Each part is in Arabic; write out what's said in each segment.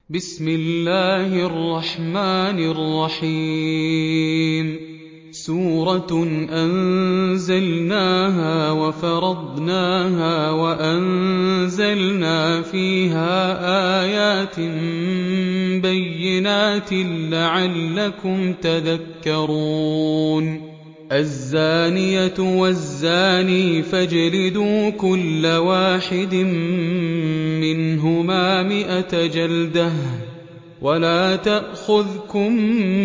بسم الله الرحمن الرحيم سورة أنزلناها وفرضناها وأنزلنا فيها آيات بينات لعلكم تذكرون الزانية والزاني فاجلدوا كل واحد منهما 100 جلدة ولا تأخذكم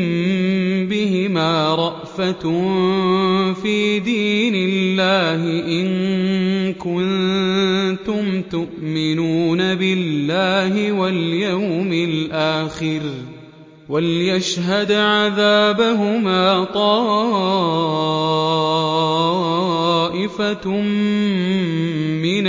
بهما رأفة في دين الله إن كنتم تؤمنون بالله واليوم الآخر وليشهد عذابهما طائفة من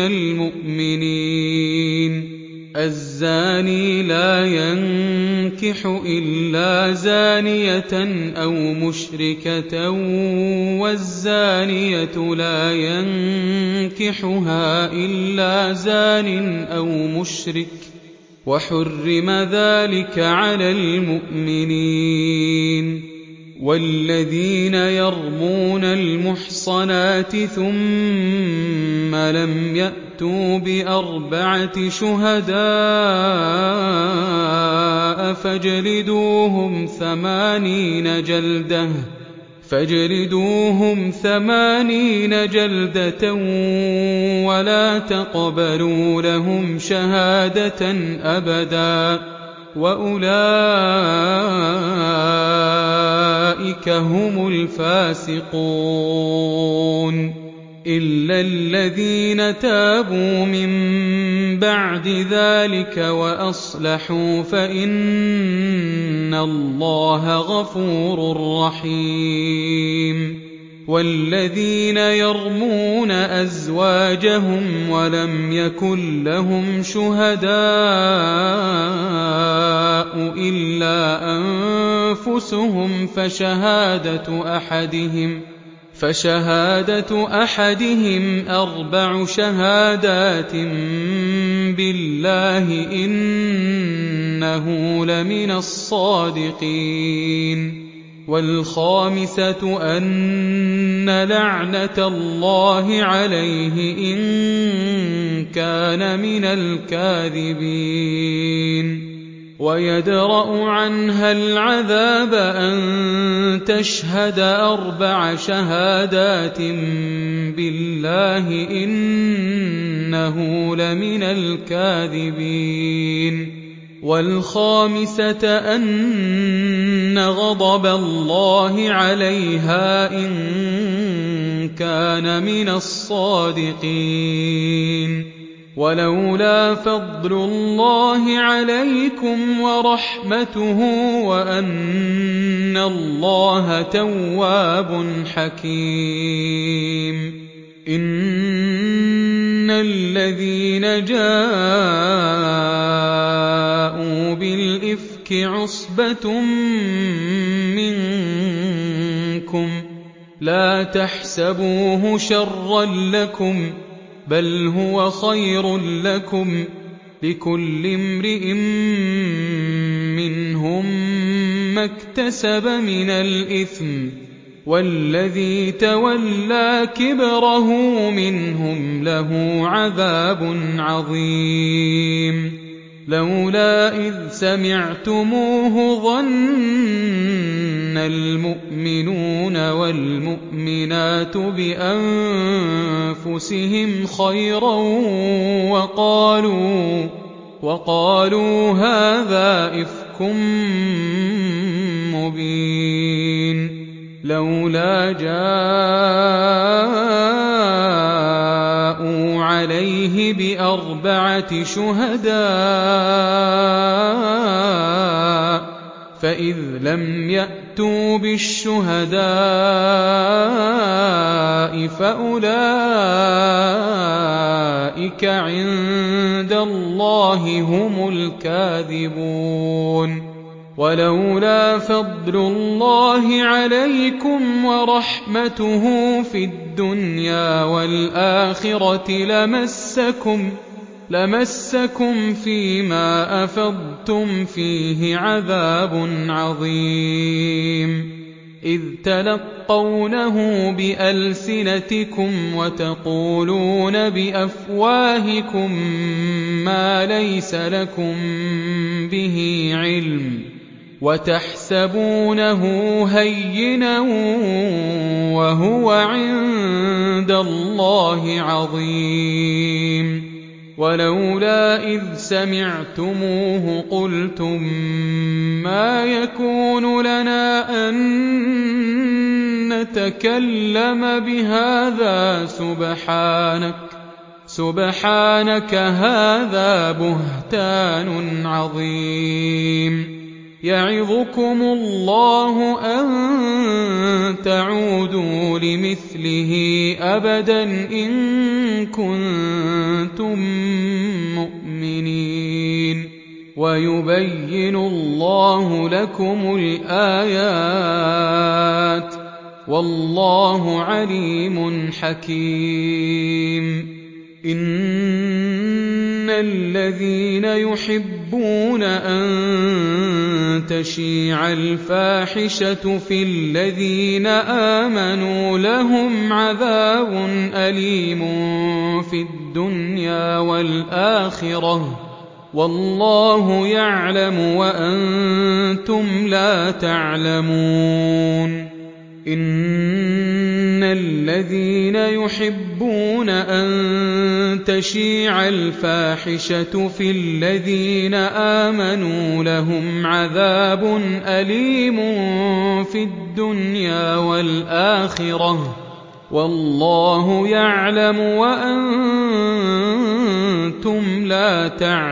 المؤمنين الزاني لا ينكح إلا زانية أو مشركة والزانية لا ينكحها إلا زان أو مشرك وحرم ذلك على المؤمنين والذين يرمون المحصنات ثم لم يأتوا ب4 شهداء فاجلدوهم 80 جلدة ولا تقبلوا لهم شهادة أبدا وأولئك هم الفاسقون إلا الذين تابوا من بعد ذلك وأصلحوا فإن الله غفور رحيم والذين يرمون أزواجهم ولم يكن لهم شهداء إلا أنفسهم فشهادة أحدهم 4 شهادات بالله إنه لمن الصادقين والخامسة أن لعنة الله عليه إن كان من الكاذبين ويدرأ عنها العذاب أن تشهد 4 شهادات بالله إنه لمن الكاذبين والخامسة أن غضب الله عليها إن كان من الصادقين ولولا فضل الله عليكم ورحمته وأن الله تواب حكيم إن الذين جاءوا بالإفك عصبة منكم لا تحسبوه شرا لكم بل هو خير لكم لكل امرئ منهم ما اكتسب من الإثم والذي تولى كبره منهم له عذاب عظيم لولا إذ سمعتموه ظن المؤمنون والمؤمنات بأنفسهم خيرا وقالوا هذا إفك مبين لولا جاءوا عليه ب4 شهداء فإذ لم يأتوا بالشهداء فأولئك عند الله هم الكاذبون ولولا فضل الله عليكم ورحمته في الدنيا والآخرة لمسكم فيما أفضتم فيه عذاب عظيم إذ تلقونه بألسنتكم وتقولون بأفواهكم ما ليس لكم به علم وتحسبونه هينا وهو عند الله عظيم ولولا إذ سمعتموه قلتم ما يكون لنا أن نتكلم بهذا سبحانك هذا بهتان عظيم يعظكم الله أن تعودوا لمثله أبدا إن كنتم مؤمنين ويبين الله لكم الآيات والله عليم حكيم إن الذين يحبون أن تشيع الفاحشة في الذين آمنوا لهم عذاب أليم في الدنيا والآخرة والله يعلم وأنتم لا تعلمون إن الذين يحبون أن تشيع الفاحشة في الذين آمنوا لهم عذاب أليم في الدنيا والآخرة والله يعلم وأنتم لا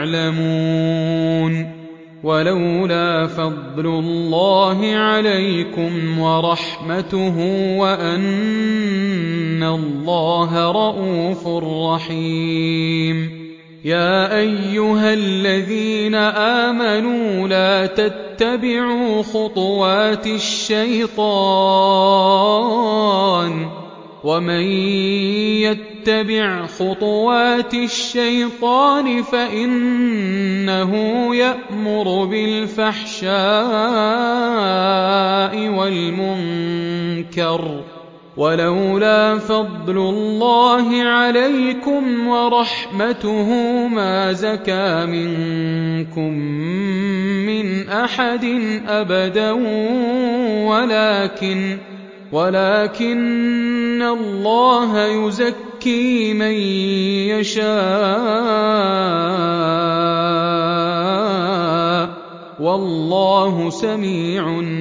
تعلمون ولولا فضل الله عليكم ورحمته وأن الله رءوف رحيم يا أيها الذين آمنوا لا تتبعوا خطوات الشيطان ومن يتبع خطوات الشيطان فإنه يأمر بالفحشاء والمنكر ولولا فضل الله عليكم ورحمته ما زكى منكم من أحد أبدا ولكن الله يزكي من يشاء والله سميع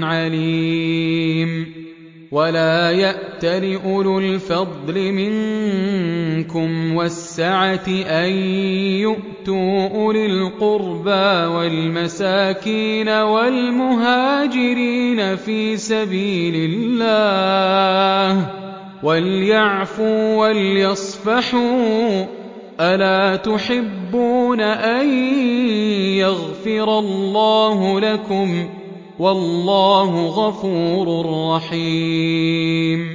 عليم ولا يأتل أولو الفضل منكم والسعة أن يؤتوا أولي القربى والمساكين والمهاجرين في سبيل الله وليعفوا وليصفحوا ألا تحبون أن يغفر الله لكم والله غفور رحيم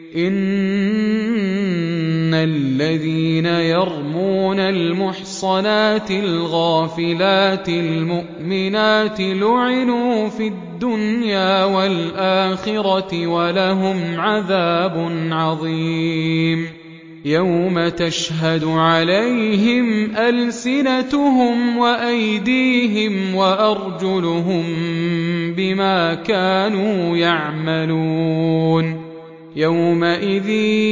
إن الذين يرمون المحصنات الغافلات المؤمنات لعنوا في الدنيا والآخرة ولهم عذاب عظيم يوم تشهد عليهم ألسنتهم وأيديهم وأرجلهم بما كانوا يعملون يومئذ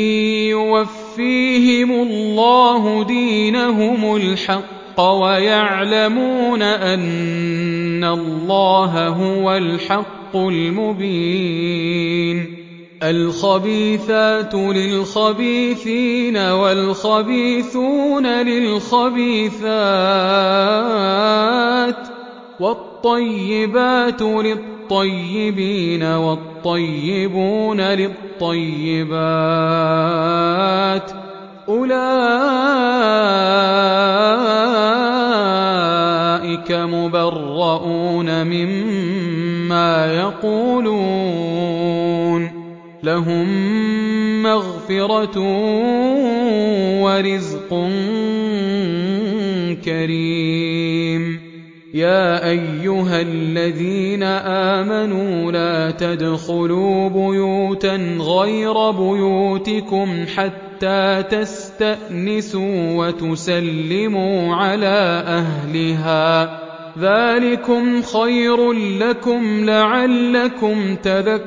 يوفيهم الله دينهم الحق ويعلمون أن الله هو الحق المبين الخبيثات للخبيثين والخبيثون للخبيثات والطيبات للطيبين والطيبون للطيبات أولئك مبرؤون مما يقولون لهم مغفرة ورزق كريم يا أيها الذين آمنوا لا تدخلوا بيوتا غير بيوتكم حتى تستأنسوا وتسلموا على أهلها ذلكم خير لكم لعلكم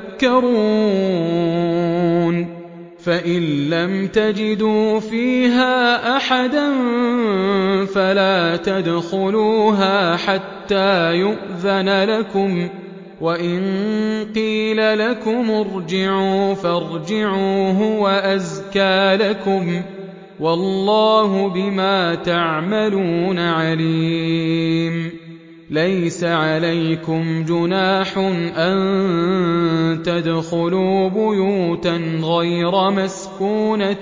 تذكرون فإن لم تجدوا فيها أحدا فلا تدخلوها حتى يؤذن لكم وإن قيل لكم ارجعوا فارجعوا هو أزكى لكم والله بما تعملون عليم ليس عليكم جناح أن تدخلوا بيوتا غير مسكونة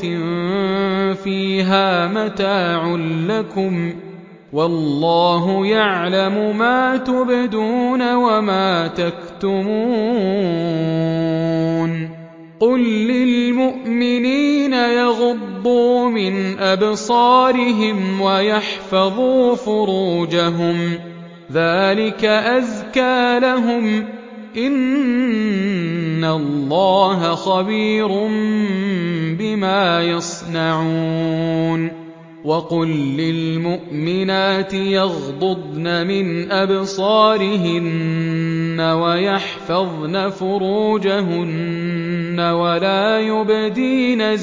فيها متاع لكم والله يعلم ما تبدون وما تكتمون قل للمؤمنين يغضوا من أبصارهم ويحفظوا فروجهم ذلك أزكى لهم إن الله خبير بما يصنعون وقل للمؤمنات يغضضن من أبصارهن ويحفظن فروجهن ولا يبدين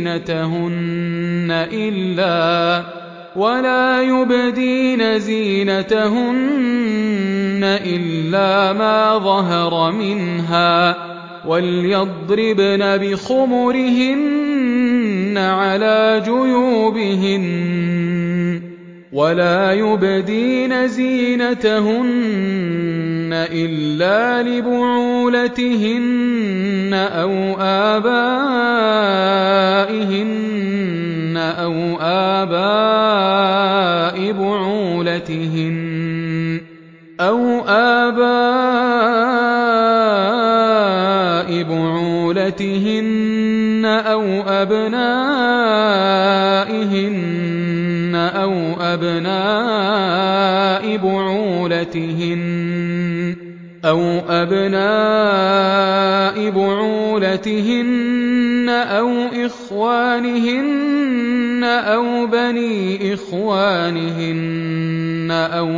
زينتهن إلا ما ظهر منها وليضربن بخمرهن على جيوبهن ولا يبدين زينتهن إلا لبعولتهن أو آبائهن أو آباء بعولتهن أو أبنائهن أو أبناء بعولتهن أو إخوانهن أو بني إخوانهن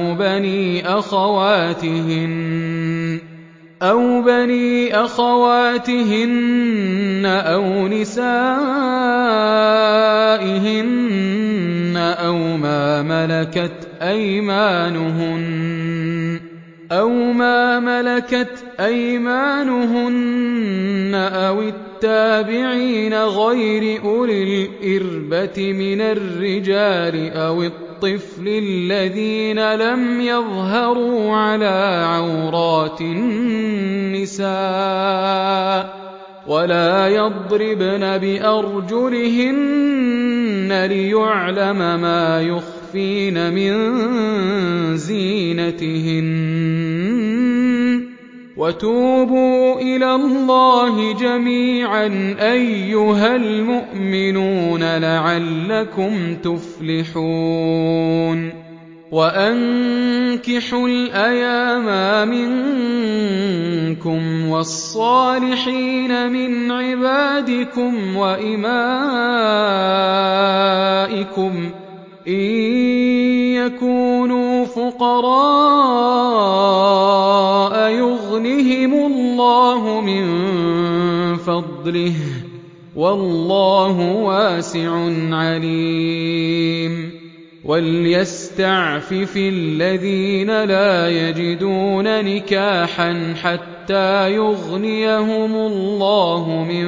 أو بني أخواتهن أو نسائهن أو ما ملكت أيمانهن أو التابعين غير أولي الإربة من الرجال أو الطفل الذين لم يظهروا على عورات النساء ولا يضربن بأرجلهن ليعلم ما يخفين من زينتهن وتوبوا إلى الله جميعا أيها المؤمنون لعلكم تفلحون وأنكحوا الأيام منكم والصالحين من عبادكم وإمائكم إن يكونوا فقراء يغنهم الله من فضله والله واسع عليم وليستعفف الذين لا يجدون نكاحا حتى يغنيهم الله من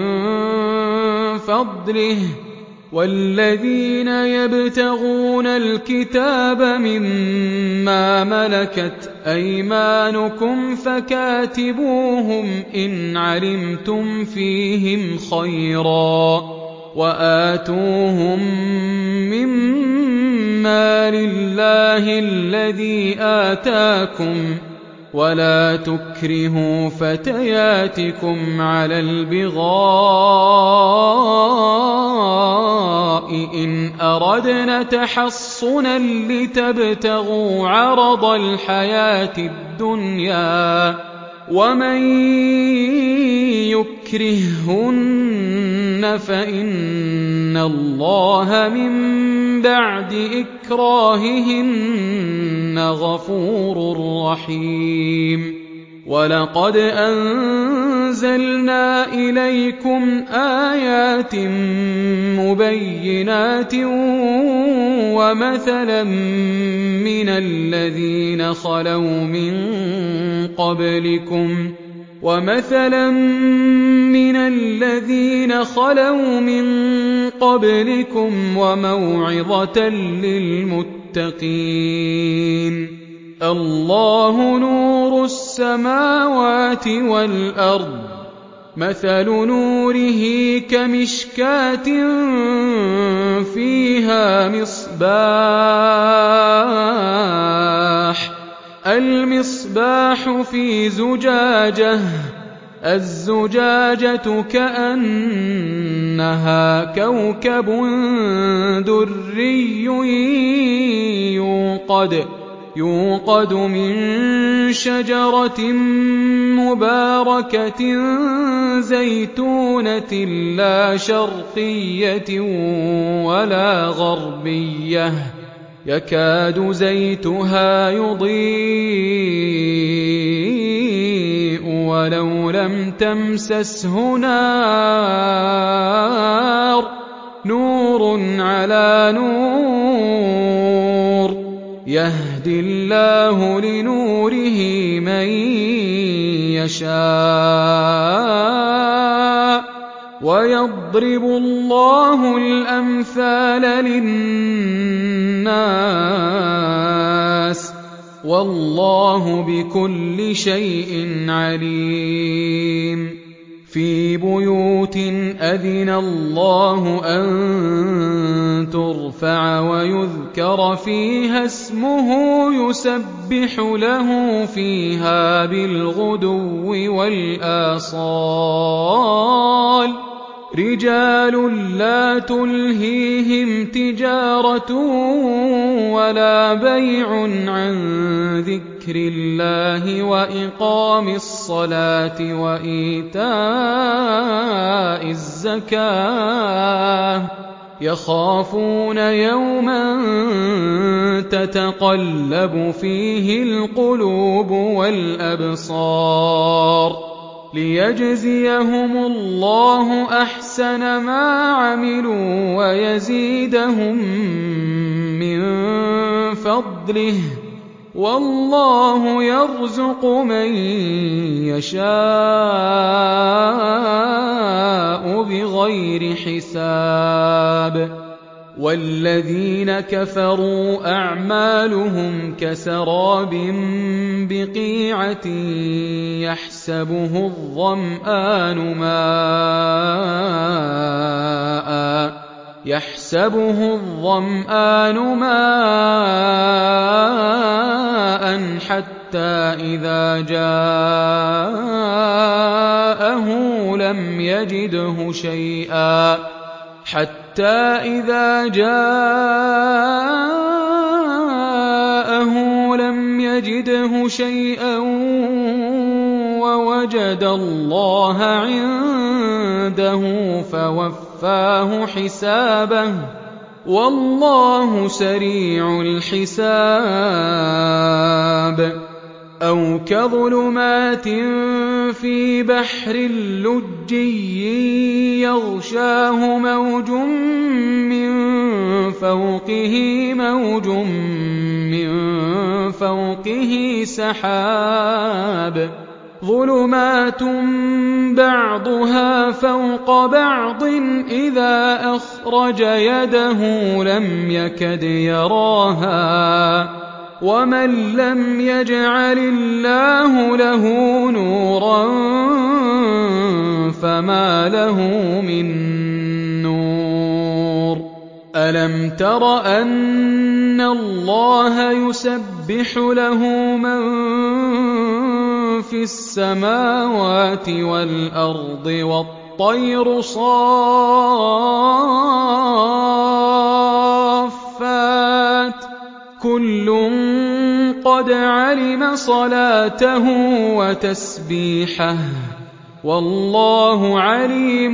فضله والذين يبتغون الكتاب مما ملكت أيمانكم فكاتبوهم إن علمتم فيهم خيرا وآتوهم مما لله الذي آتاكم ولا تكرهوا فتياتكم على البغاء إن أردنا تحصنا لتبتغوا عرض الحياة الدنيا، ومن يكرههن فإن الله من بعد إكراههن غفور رحيم. ولقد أنزلنا إليكم آيات مبينات ومثلا من الذين خلوا من قبلكم وموعظة للمتقين. الله نور السماوات والأرض، مثل نوره كمشكاة فيها مصباح، المصباح في زجاجة، الزجاجة كأنها كوكب دري يوقد من شجرة مباركة زيتونة لا شرقية ولا غربية، يكاد زيتها يضيء ولو لم تمسسه نار، نور على نور، يهدي الله لنوره من يشاء، ويضرب الله الأمثال للناس، والله بكل شيء عليم. في بيوت أذن الله أن ترفع ويذكر فيها اسمه يسبح له فيها بالغدو والآصال، رجال لا تلهيهم تجارة ولا بيع عن ذكر الله وإقام الصلاة وإيتاء الزكاة، يخافون يوما تتقلب فيه القلوب والأبصار، ليجزيهم الله أحسن ما عملوا ويزيدهم من فضله، والله يرزق من يشاء بغير حساب. والذين كفروا أعمالهم كسراب بقيعة يحسبه الظمآن ماء حتى إذا جاءه لم يجده شيئا ووجد الله عنده فوفاه حسابه، والله سريع الحساب. أو كظلمات في بحر لجي يغشاه موج من فوقه سحاب، ظلمات بعضها فوق بعض إذا أخرج يده لم يكد يراها، ومن لم يجعل الله له نورا فما له من نور. ألم تر أن الله يسبح له من فِي السَّمَاوَاتِ وَالْأَرْضِ وَالطَّيْرُ صَافَّاتٍ كُلٌّ قَدْ عَلِمَ صَلَاتَهُ وَتَسْبِيحَهُ ۗ وَاللَّهُ عَلِيمٌ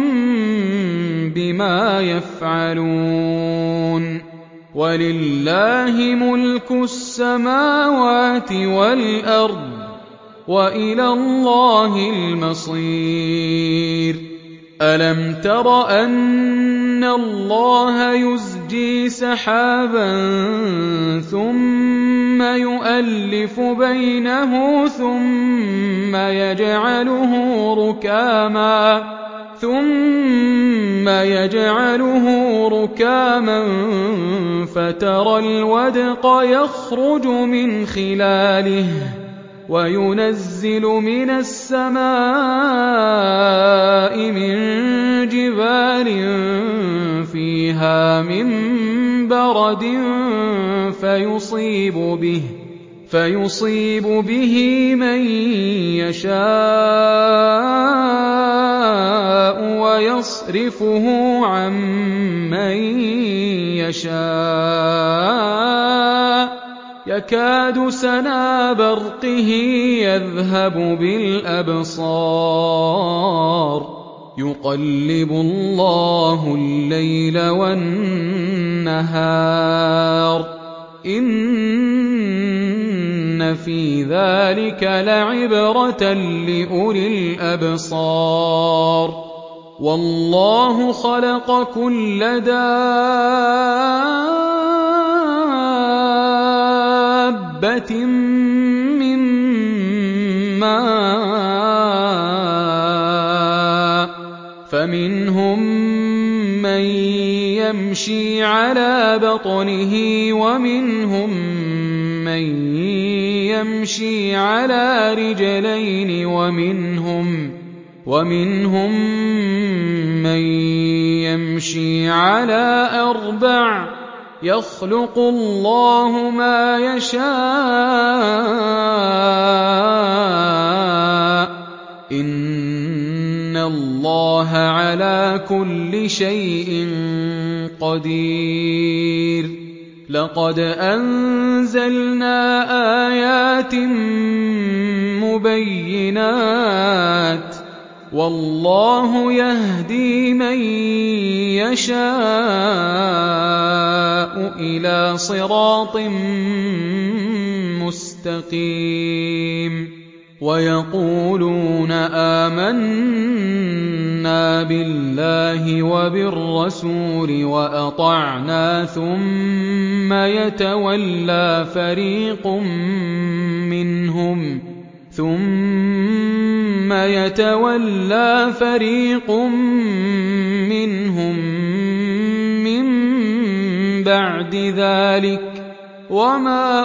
بِمَا يَفْعَلُونَ وَلِلَّهِ مُلْكُ السَّمَاوَاتِ وَالْأَرْضِ ۖ وَإِلَى اللَّهِ الْمَصِيرُ أَلَمْ تَرَ أَنَّ اللَّهَ يُزْجِي سَحَابًا ثُمَّ يُؤَلِّفُ بَيْنَهُ ثُمَّ يَجْعَلُهُ رُكَامًا فَتَرَى الْوَدْقَ يَخْرُجُ مِنْ خِلَالِهِ وَيُنَزِّلُ مِنَ السَّمَاءِ مِن جِبَالٍ فِيهَا مِن بَرَدٍ فَيُصِيبُ بِهِ مَن يَشَاءُ وَيَصْرِفُهُ عَن مَّن يَشَاءُ يَكَادُ سَنَا بَرْقِهِ يَذْهَبُ بِالْأَبْصَارِ يُقَلِّبُ اللَّهُ اللَّيْلَ وَالنَّهَارَ إِنَّ فِي ذَلِكَ لَعِبْرَةً لِّأُولِي الْأَبْصَارِ وَاللَّهُ خَلَقَ كُلَّ دَابَّةٍ مِّن مَّاءٍ فَمِنْهُم مَّن يَمْشِي عَلَىٰ بَطْنِهِ وَمِنْهُم مَّن يَمْشِي عَلَىٰ رِجْلَيْنِ وَمِنْهُم مَّن يَمْشِي عَلَىٰ أَرْبَعٍ ۚ يَخْلُقُ اللَّهُ مَا يَشَاءُ ۚ إِنَّ اللَّهَ عَلَىٰ كُلِّ شَيْءٍ قَدِيرٌ لَقَدْ أَنزَلْنَا آيَاتٍ مُبَيِّنَاتٍ ۚ وَاللَّهُ يَهْدِي مَن يَشَاءُ إِلَىٰ صِرَاطٍ مُّسْتَقِيمٍ وَيَقُولُونَ آمَنَّا بِاللَّهِ وَبِالرَّسُولِ وَأَطَعْنَا ثُمَّ يَتَوَلَّىٰ فَرِيقٌ مِّنْهُم مِّن بَعْدِ ذَٰلِكَ ۚ وَمَا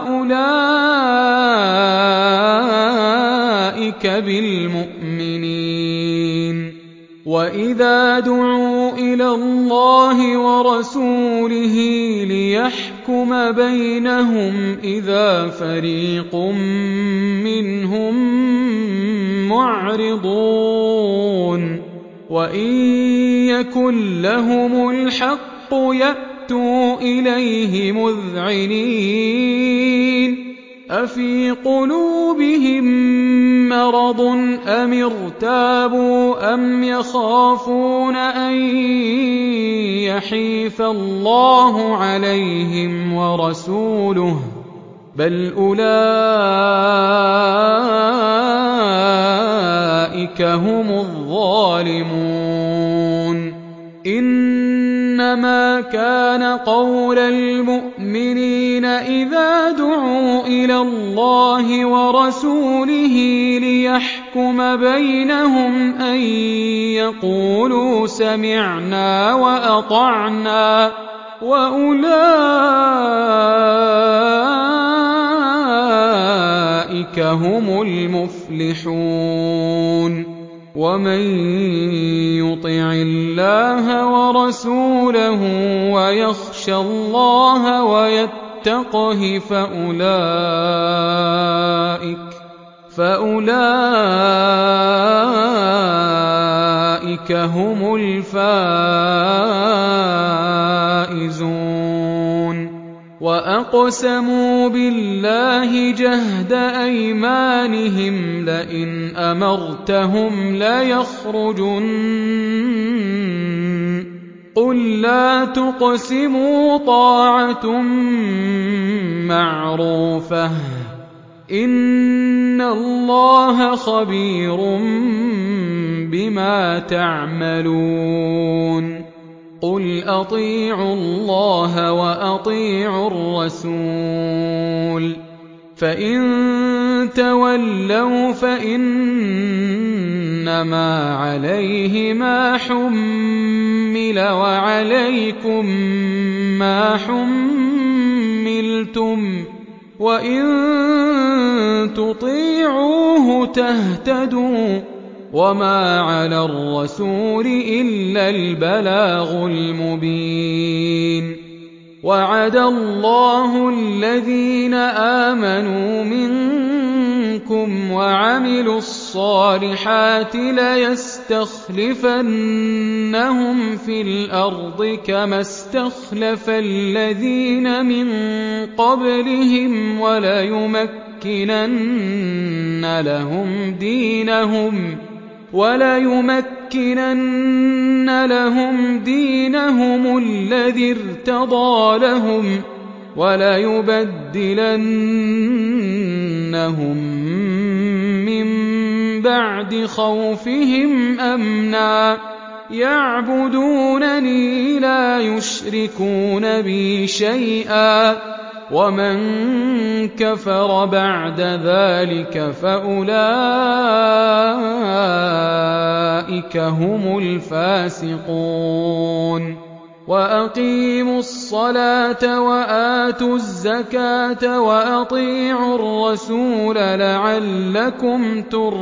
أُولَٰئِكَ بِالْمُؤْمِنِينَ وَإِذَا دُعُوا إِلَى اللَّهِ وَرَسُولِهِ لِيَحْكُمَ بَيْنَهُمْ إِذَا فَرِيقٌ مِّنْهُم مُّعْرِضُونَ وَإِن يَكُن لَّهُمُ الْحَقُّ يَأْتُوا إِلَيْهِ مُذْعِنِينَ أَفِي قُلُوبِهِم مَّرَضٌ أَمِ ارْتَابُوا أَمْ يَخَافُونَ أَن يَحِيفَ اللَّهُ عَلَيْهِمْ وَرَسُولُهُ ۚ بَلْ أُولَٰئِكَ هُمُ الظَّالِمُونَ إِنَّمَا كَانَ قَوْلَ الْمُؤْمِنِينَ إِذَا دُعُوا إِلَى اللَّهِ وَرَسُولِهِ لِيَحْكُمَ بَيْنَهُمْ أَن يَقُولُوا سَمِعْنَا وَأَطَعْنَا ۚ وَأُولَٰئِكَ هُمُ الْمُفْلِحُونَ وَمَن يُطِعِ اللَّهَ وَرَسُولَهُ وَيَخْشَ اللَّهَ وَيَتَّقْهِ فَأُولَٰئِكَ هُمُ الْفَائِزُونَ وَأَقْسَمُوا بِاللَّهِ جَهْدَ أَيْمَانِهِمْ لَئِنْ أَمَرْتَهُمْ لَيَخْرُجُنَّ قُل لَّا تُقْسِمُوا طَاعَةٌ مَّعْرُوفَةٌ ۚ إِنَّ اللَّهَ خَبِيرٌ بِمَا تَعْمَلُونَ قُلْ أَطِيعُوا اللَّهَ وَأَطِيعُوا الرَّسُولَ ۖ فَإِن تَوَلَّوْا فَإِنَّمَا عَلَيْهِ مَا حُمِّلَ وَعَلَيْكُم مَّا حُمِّلْتُمْ ۖ وَإِن تُطِيعُوهُ تَهْتَدُوا ۚ وَمَا عَلَى الرَّسُولِ إِلَّا الْبَلَاغُ الْمُبِينُ وَعَدَ اللَّهُ الَّذِينَ آمَنُوا مِنكُمْ وَعَمِلُوا الصَّالِحَاتِ لَيَسْتَخْلِفَنَّهُمْ فِي الْأَرْضِ كَمَا اسْتَخْلَفَ الَّذِينَ مِن قَبْلِهِمْ وَلَيُمَكِّنَنَّ لَهُمْ دِينَهُمُ الَّذِي ارْتَضَىٰ لَهُمْ وَلَيُبَدِّلَنَّهُم مِّن بَعْدِ خَوْفِهِمْ أَمْنًا يَعْبُدُونَنِي لَا يُشْرِكُونَ بِي شَيْئًا ۚ وَمَن كَفَرَ بَعْدَ ذَٰلِكَ فَأُولَٰئِكَ هُمُ الْفَاسِقُونَ وَأَقِيمُوا الصَّلَاةَ وَآتُوا الزَّكَاةَ وَأَطِيعُوا الرَّسُولَ لَعَلَّكُمْ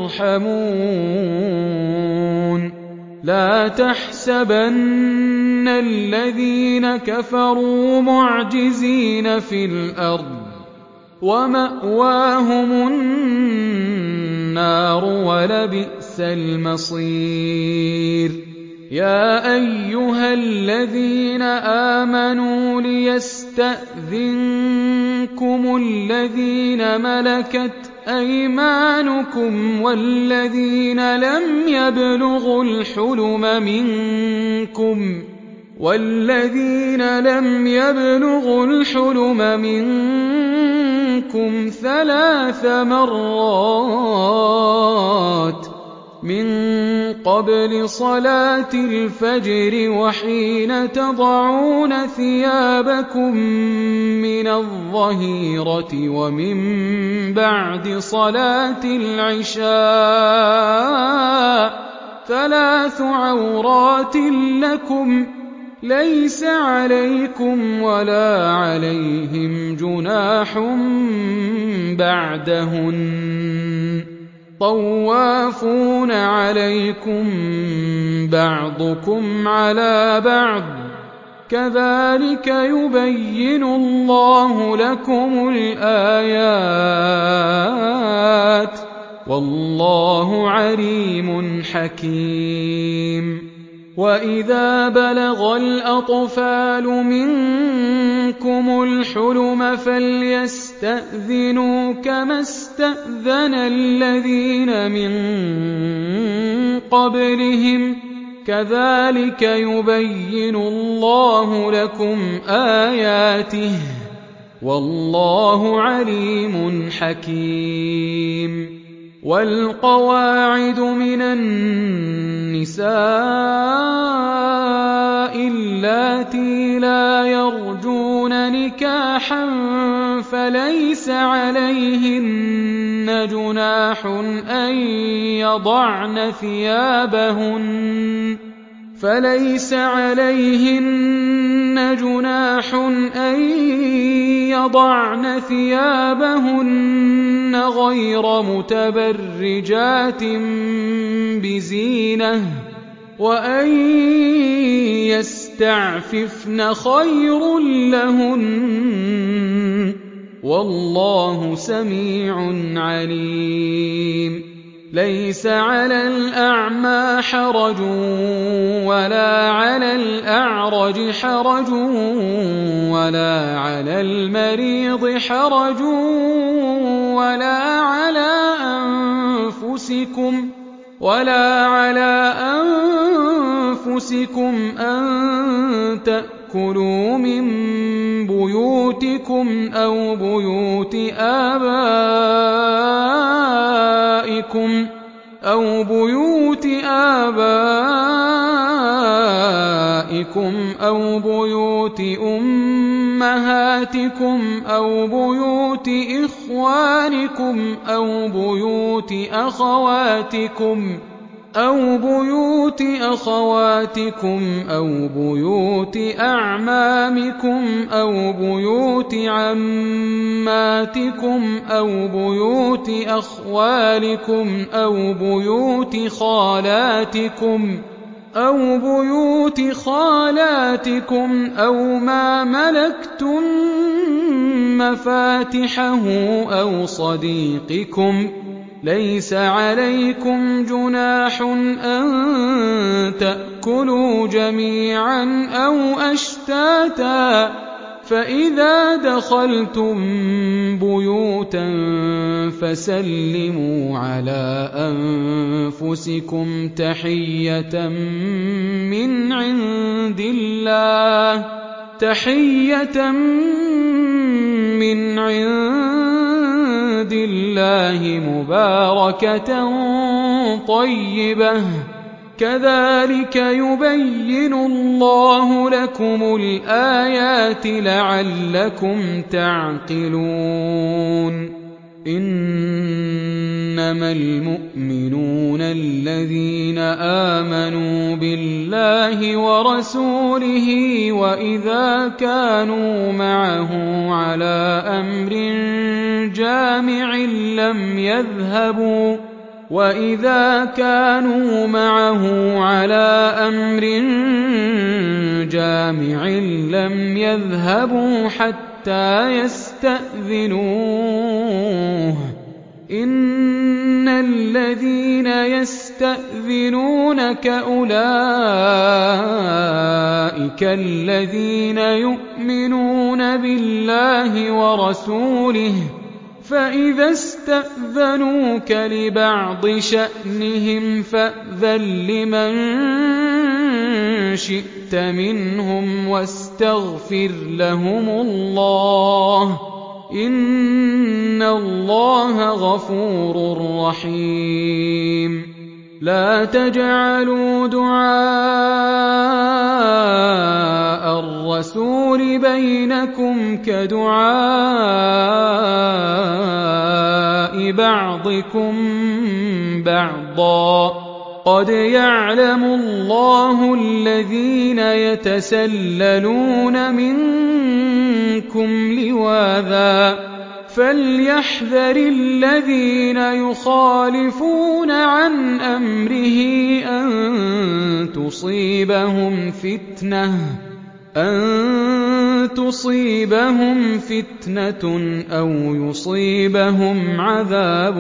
تُرْحَمُونَ لَا تَحْسَبَنَّ الَّذِينَ كَفَرُوا مُعْجِزِينَ فِي الْأَرْضِ ۚ وَمَأْوَاهُمُ النَّارُ ۖ وَلَبِئْسَ الْمَصِيرُ يَا أَيُّهَا الَّذِينَ آمَنُوا لِيَسْتَأْذِنكُمُ الَّذِينَ مَلَكَتْ أَيْمَانُكُمْ وَالَّذِينَ لَمْ يَبْلُغُوا الْحُلُمَ مِنكُمْ 3 مرات مِّن قَبْلِ صَلَاةِ الْفَجْرِ وَحِينَ تَضَعُونَ ثِيَابَكُم مِّنَ الظَّهِيرَةِ وَمِن بَعْدِ صَلَاةِ الْعِشَاءِ ۚ 3 عَوْرَاتٍ لَّكُمْ ۚ لَيْسَ عَلَيْكُمْ وَلَا عَلَيْهِمْ جُنَاحٌ بَعْدَهُنَّ ۚ طَوَّافُونَ عَلَيْكُم بَعْضُكُمْ عَلَىٰ بَعْضٍ ۚ كَذَٰلِكَ يُبَيِّنُ اللَّهُ لَكُمُ الْآيَاتِ ۗ وَاللَّهُ عَلِيمٌ حَكِيمٌ وَإِذَا بَلَغَ الْأَطْفَالُ مِنكُمُ الْحُلُمَ فَلْيَسْتَأْذِنُوا كَمَا اسْتَأْذَنَ الَّذِينَ مِن قَبْلِهِمْ ۚ كَذَٰلِكَ يُبَيِّنُ اللَّهُ لَكُمْ آيَاتِهِ ۗ وَاللَّهُ عَلِيمٌ حَكِيمٌ وَالْقَوَاعِدُ مِنَ النِّسَاءِ اللَّاتِي لَا يَرْجُونَ نِكَاحًا فَلَيْسَ عَلَيْهِنَّ جُنَاحٌ أَن يَضَعْنَ ثِيَابَهُنَّ غَيْرَ مُتَبَرِّجَاتٍ بِزِينَةٍ ۖ وَأَن يَسْتَعْفِفْنَ خَيْرٌ لَّهُنَّ ۗ وَاللَّهُ سَمِيعٌ عَلِيمٌ لَيْسَ عَلَى الْأَعْمَىٰ حَرَجٌ وَلَا عَلَى الْأَعْرَجِ حَرَجٌ وَلَا عَلَى الْمَرِيضِ حَرَجٌ وَلَا عَلَىٰ أَنفُسِكُمْ أَن تَأْكُلُوا مِن بُيُوتِكُمْ أَوْ بُيُوتِ آبَائِكُمْ أَوْ بُيُوتِ أُمَّهَاتِكُمْ أَوْ بُيُوتِ إِخْوَانِكُمْ أَوْ بُيُوتِ أَخَوَاتِكُمْ أَوْ بُيُوتِ أَعْمَامِكُمْ أَوْ بُيُوتِ عَمَّاتِكُمْ أَوْ بُيُوتِ أَخْوَالِكُمْ أَوْ بُيُوتِ خَالَاتِكُمْ أَوْ مَا مَلَكْتُم مَّفَاتِحَهُ أَوْ صَدِيقِكُمْ ۚ لَيْسَ عَلَيْكُمْ جُنَاحٌ أَن تَأْكُلُوا جَمِيعًا أَوْ أَشْتَاتًا ۚ فَإِذَا دَخَلْتُم بُيُوتًا فَسَلِّمُوا عَلَىٰ أَنفُسِكُمْ تَحِيَّةً مِّنْ عِندِ اللَّهِ مُبَارَكَةً طَيِّبَةً ۚ كَذَٰلِكَ يُبَيِّنُ اللَّهُ لَكُمُ الْآيَاتِ لَعَلَّكُمْ تَعْقِلُونَ إِنَّمَا الْمُؤْمِنُونَ الَّذِينَ آمَنُوا بِاللَّهِ وَرَسُولِهِ وَإِذَا كَانُوا معه عَلَىٰ أَمْرٍ جَامِعٍ لَّمْ يَذْهَبُوا حَتَّىٰ يَسْتَأْذِنُوهُ ۚ إِنَّ الَّذِينَ يَسْتَأْذِنُونَكَ أُولَٰئِكَ الَّذِينَ يُؤْمِنُونَ بِاللَّهِ وَرَسُولِهِ ۚ فَإِذَا اسْتَأْذَنُوكَ لِبَعْضِ شَأْنِهِمْ فَأْذَن لِّمَن شِئْتَ مِنْهُمْ وَاسْتَغْفِرْ لَهُمُ اللَّهَ ۚ إِنَّ اللَّهَ غَفُورٌ رَّحِيمٌ لَا تَجْعَلُوا دُعَاءَ الرَّسُولِ بَيْنَكُمْ كَدُعَاءِ بَعْضِكُم بَعْضًا ۚ قَدْ يَعْلَمُ اللَّهُ الَّذِينَ يَتَسَلَّلُونَ مِنكُمْ لِوَاذًا ۚ فَلْيَحْذَرِ الَّذِينَ يُخَالِفُونَ عَنْ أَمْرِهِ أَن تُصِيبَهُمْ فِتْنَةٌ أَوْ يُصِيبَهُمْ عَذَابٌ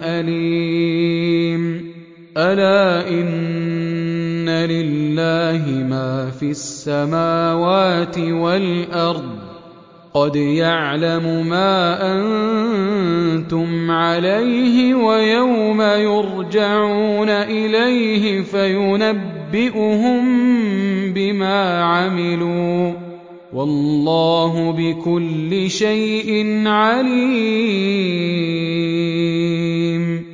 أَلِيمٌ أَلَا إِنَّ لِلَّهِ مَا فِي السَّمَاوَاتِ وَالْأَرْضِ ۚ قَدْ يَعْلَمُ مَا أَنتُمْ عَلَيْهِ وَيَوْمَ يُرْجَعُونَ إِلَيْهِ فَيُنَبِّئُهُم بِمَا عَمِلُوا ۗ وَاللَّهُ بِكُلِّ شَيْءٍ عَلِيمٌ